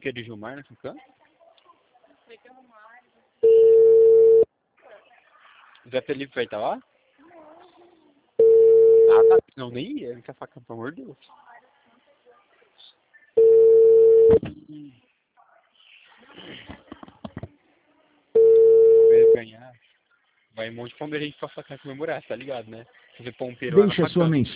que é de Gilmar, não fica? O Zé Felipe vai estar lá? Ah, tá. Não, nem ia. Não quer faca, pelo amor de Deus. Vai ganhar. Vai um monte de palmeirense pra facar comemorar, tá ligado, né? Fazer pompeiro lá na Deixe a sua facão. mensagem.